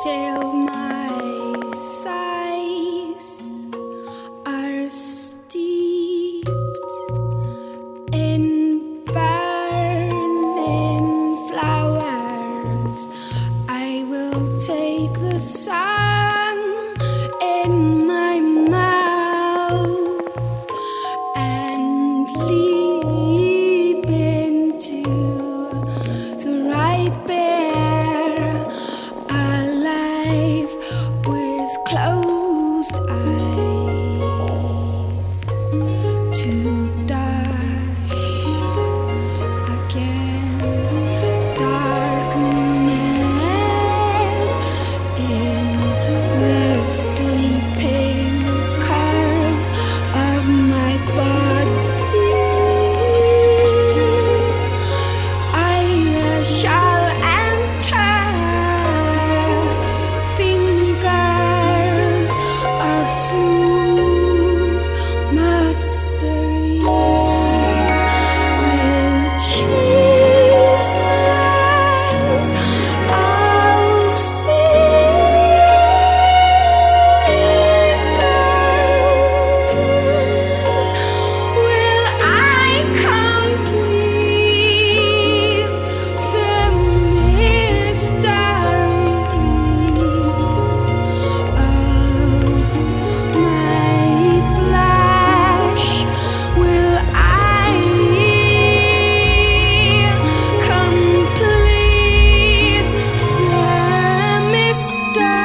till my thighs are steeped in burning flowers. I will take the sun in my mouth and leap into the ripe air, alive with closed eyes, to dash against darkness in the sleeping curves of my body. I shall enter fingers of smooth mastery with chasteness of seagulls. Will I complete the mystery of my flesh? Will I complete the mystery